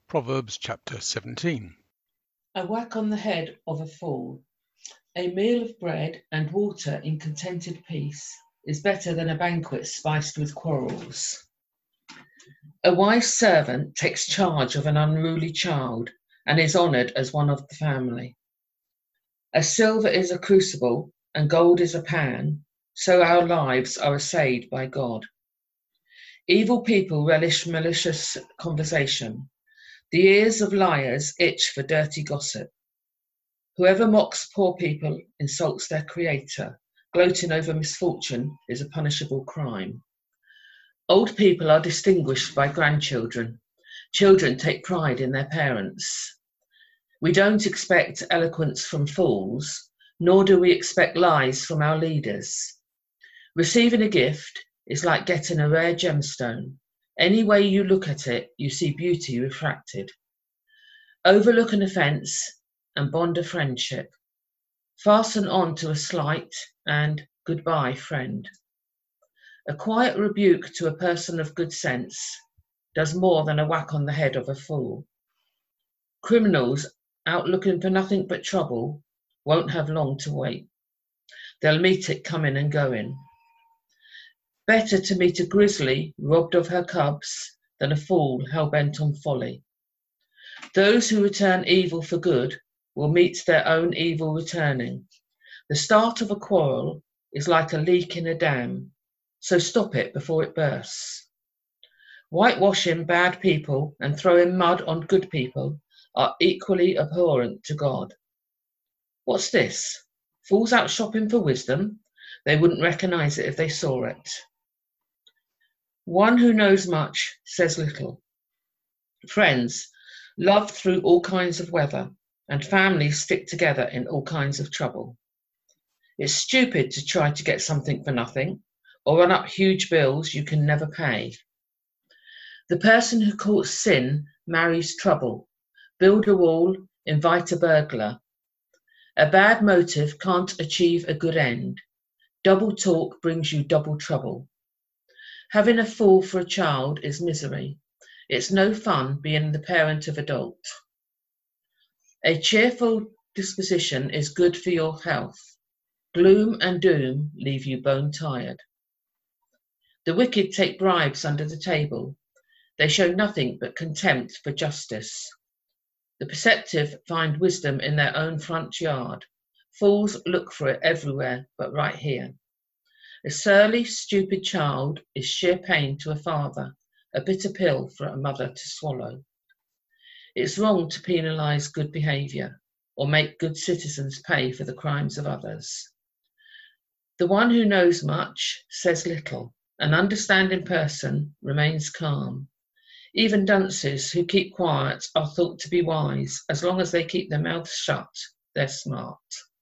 Proverbs chapter 17. A whack on the head of a fool. A meal of bread and water in contented peace is better than a banquet spiced with quarrels. A wise servant takes charge of an unruly child and is honoured as one of the family. As silver is a crucible and gold is a pan, so our lives are assayed by God. Evil people relish malicious conversation. The ears of liars itch for dirty gossip. Whoever mocks poor people insults their creator. Gloating over misfortune is a punishable crime. Old people are distinguished by grandchildren. Children take pride in their parents. We don't expect eloquence from fools, nor do we expect lies from our leaders. Receiving a gift is like getting a rare gemstone. Any way you look at it, you see beauty refracted. Overlook an offence and bond a friendship. Fasten on to a slight and goodbye, friend. A quiet rebuke to a person of good sense does more than a whack on the head of a fool. Criminals out looking for nothing but trouble won't have long to wait. They'll meet it coming and going. Better to meet a grizzly robbed of her cubs than a fool hell-bent on folly. Those who return evil for good will meet their own evil returning. The start of a quarrel is like a leak in a dam, so stop it before it bursts. Whitewashing bad people and throwing mud on good people are equally abhorrent to God. What's this? Fools out shopping for wisdom? They wouldn't recognize it if they saw it. One who knows much says little. Friends love through all kinds of weather, and families stick together in all kinds of trouble. It's stupid to try to get something for nothing, or run up huge bills you can never pay. The person who courts sin marries trouble. Build a wall, invite a burglar. A bad motive can't achieve a good end. Double talk brings you double trouble. Having a fool for a child is misery. It's no fun being the parent of adult. A cheerful disposition is good for your health. Gloom and doom leave you bone tired. The wicked take bribes under the table. They show nothing but contempt for justice. The perceptive find wisdom in their own front yard. Fools look for it everywhere but right here. A surly, stupid child is sheer pain to a father, a bitter pill for a mother to swallow. It's wrong to penalise good behaviour or make good citizens pay for the crimes of others. The one who knows much says little. An understanding person remains calm. Even dunces who keep quiet are thought to be wise. As long as they keep their mouths shut, they're smart.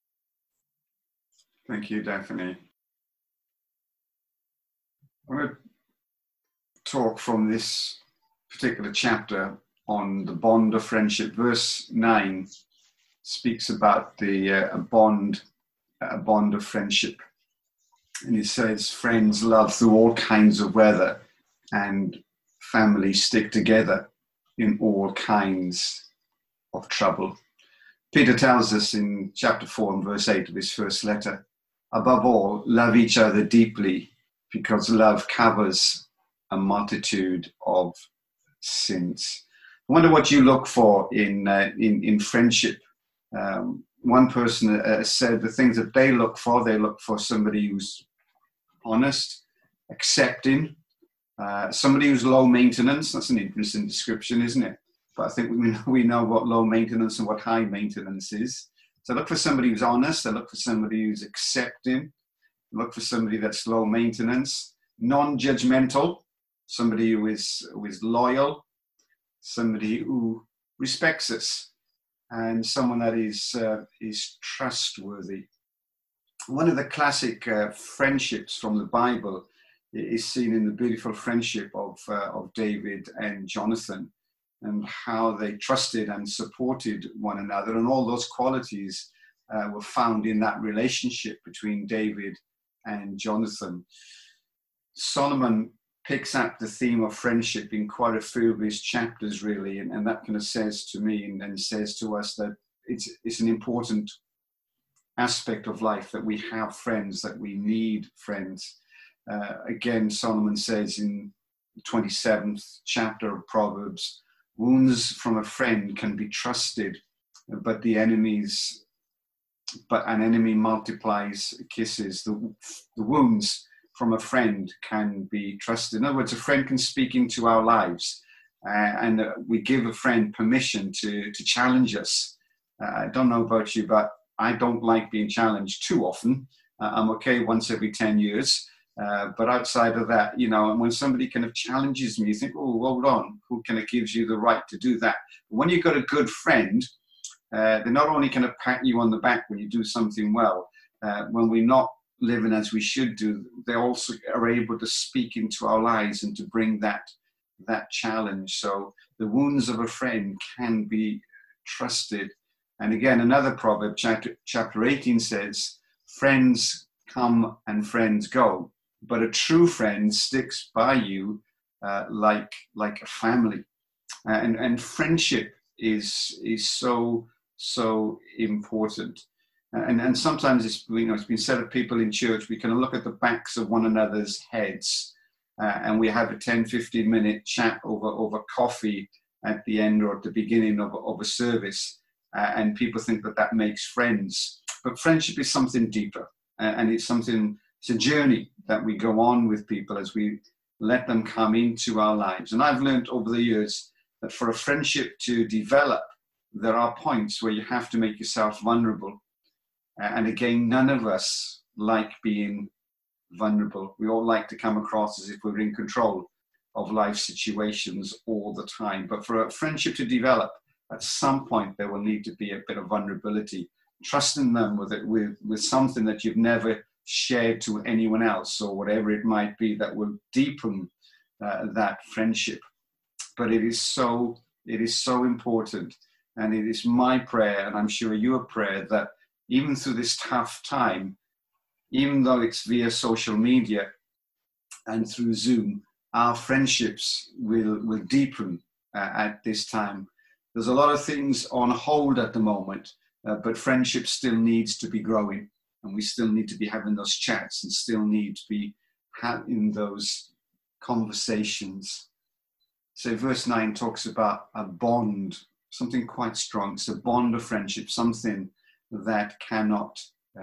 Thank you, Daphne. I'm going to talk from this particular chapter on the bond of friendship. Verse 9 speaks about a bond of friendship. And it says, friends love through all kinds of weather, and families stick together in all kinds of trouble. Peter tells us in chapter 4 and verse 8 of his first letter, above all, love each other deeply, because love covers a multitude of sins. I wonder what you look for in friendship. One person said the things that they look for somebody who's honest, accepting, somebody who's low maintenance. That's an interesting description, isn't it? But I think we know what low maintenance and what high maintenance is. So look for somebody who's honest. I look for somebody who's accepting. Look for somebody that's low maintenance, non-judgmental, somebody who is loyal, somebody who respects us, and someone that is trustworthy. One of the classic friendships from the Bible is seen in the beautiful friendship of David and Jonathan, and how they trusted and supported one another, and all those qualities were found in that relationship between David and Jonathan. Solomon picks up the theme of friendship in quite a few of his chapters, really, and that kind of says to me and says to us that it's an important aspect of life, that we have friends, that we need friends. Again, Solomon says in the 27th chapter of Proverbs, wounds from a friend can be trusted, but an enemy multiplies kisses. The wounds from a friend can be trusted. In other words, a friend can speak into our lives, and we give a friend permission to challenge us. I don't know about you, but I don't like being challenged too often. I'm okay once every 10 years. But outside of that, and when somebody kind of challenges me, you think, oh, hold on, who kind of gives you the right to do that? But when you've got a good friend, they're not only kind of pat you on the back when you do something well, when we're not living as we should do, they also are able to speak into our lives and to bring that challenge. So the wounds of a friend can be trusted. And again, another proverb, chapter 18 says, friends come and friends go, but a true friend sticks by you like a family. And friendship is so important. And sometimes it's been said of people in church, we can look at the backs of one another's heads and we have a 10-15 minute chat over coffee at the end or at the beginning of a service. And people think that makes friends. But friendship is something deeper. And it's a journey that we go on with people as we let them come into our lives. And I've learned over the years that for a friendship to develop, there are points where you have to make yourself vulnerable. And again, none of us like being vulnerable. We all like to come across as if we're in control of life situations all the time. But for a friendship to develop, at some point there will need to be a bit of vulnerability, trusting them with something that you've never shared to anyone else, or whatever it might be, that will deepen that friendship. But it is so important, and it is my prayer, and I'm sure your prayer, that even through this tough time, even though it's via social media and through Zoom, our friendships will deepen at this time. There's a lot of things on hold at the moment, but friendship still needs to be growing, and we still need to be having those chats and still need to be having those conversations. So verse 9 talks about a bond, something quite strong. It's a bond of friendship, something that cannot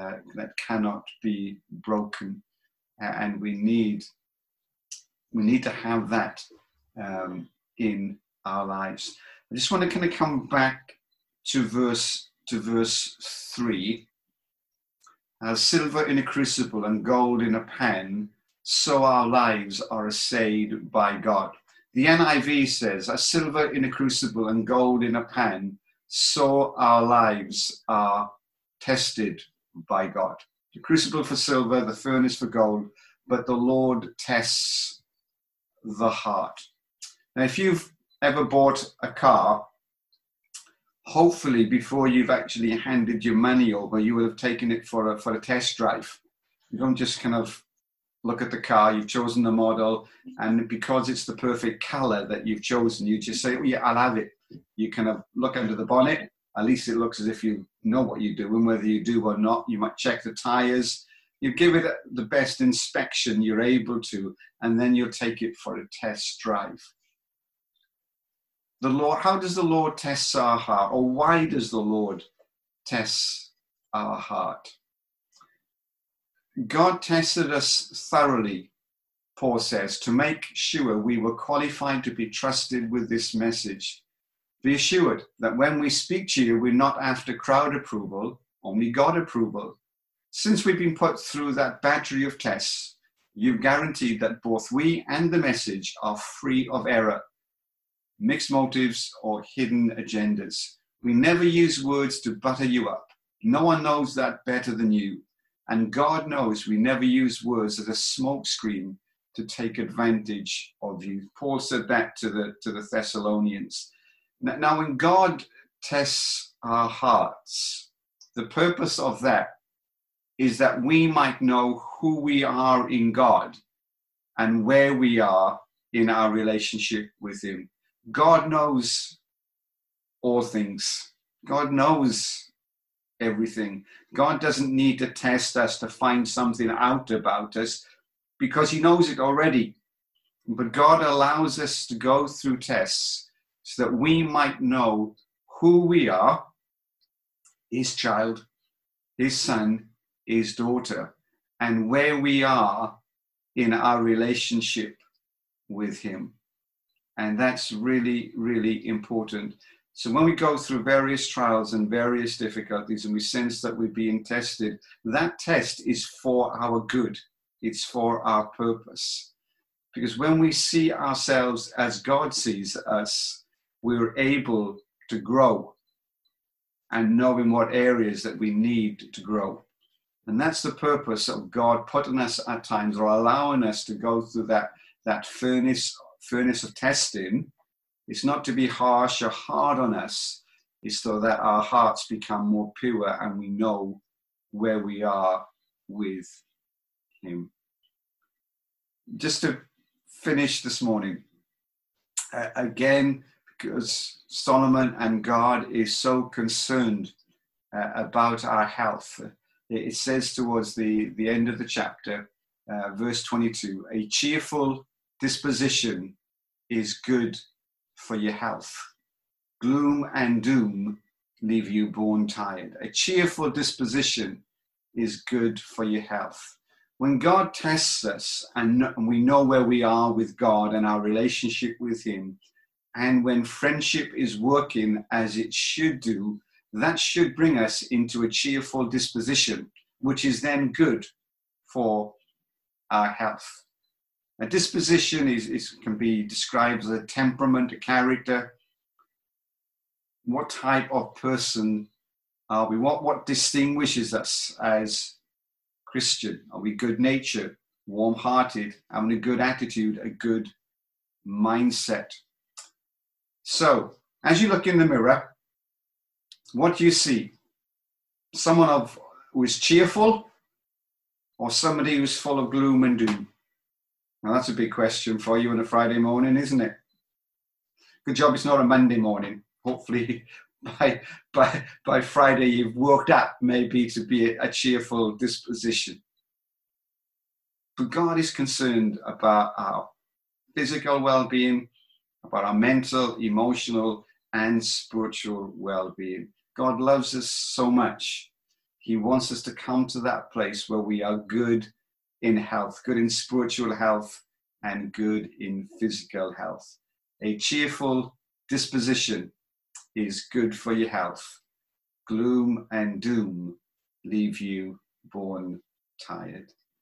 be broken, and we need to have that in our lives. I just want to kind of come back to verse 3. As silver in a crucible and gold in a pan, so our lives are assayed by God. The NIV says, as silver in a crucible and gold in a pan, so our lives are tested by God. The crucible for silver, the furnace for gold, but the Lord tests the heart. Now, if you've ever bought a car, hopefully before you've actually handed your money over, you will have taken it for a test drive. You don't just kind of look at the car, you've chosen the model, and because it's the perfect color that you've chosen, you just say, oh yeah, I'll have it. You kind of look under the bonnet. At least it looks as if you know what you're doing, whether you do or not. You might check the tires. You give it the best inspection you're able to, and then you'll take it for a test drive. The Lord, how does the Lord test our heart? Or why does the Lord test our heart? God tested us thoroughly, Paul says, to make sure we were qualified to be trusted with this message. Be assured that when we speak to you, we're not after crowd approval, only God approval. Since we've been put through that battery of tests, you've guaranteed that both we and the message are free of error, mixed motives, or hidden agendas. We never use words to butter you up. No one knows that better than you. And God knows we never use words as a smokescreen to take advantage of you. Paul said that to the Thessalonians. Now, when God tests our hearts, the purpose of that is that we might know who we are in God and where we are in our relationship with him. God knows all things. God knows everything. God doesn't need to test us to find something out about us because he knows it already. But God allows us to go through tests so that we might know who we are, his child, his son, his daughter, and where we are in our relationship with him. And that's really, really important. So when we go through various trials and various difficulties and we sense that we're being tested, that test is for our good. It's for our purpose. Because when we see ourselves as God sees us, we're able to grow and know in what areas that we need to grow. And that's the purpose of God putting us at times, or allowing us to go through that furnace of testing. It's not to be harsh or hard on us. It's so that our hearts become more pure and we know where we are with him. Just to finish this morning, again, because Solomon and God is so concerned about our health. It says towards the end of the chapter, verse 22, a cheerful disposition is good for your health. Gloom and doom leave you born tired. A cheerful disposition is good for your health. When God tests us and we know where we are with God and our relationship with him, and when friendship is working as it should do, that should bring us into a cheerful disposition, which is then good for our health. A disposition can be described as a temperament, a character. What type of person are we? What distinguishes us as Christian? Are we good-natured, warm-hearted, having a good attitude, a good mindset? So, as you look in the mirror, what do you see? Someone who is cheerful, or somebody who's full of gloom and doom? Now that's a big question for you on a Friday morning, isn't it? Good job it's not a Monday morning. Hopefully by Friday you've worked up maybe to be a cheerful disposition. But God is concerned about our physical well-being, about our mental, emotional, and spiritual well-being. God loves us so much. He wants us to come to that place where we are good in health, good in spiritual health, and good in physical health. A cheerful disposition is good for your health. Gloom and doom leave you born tired.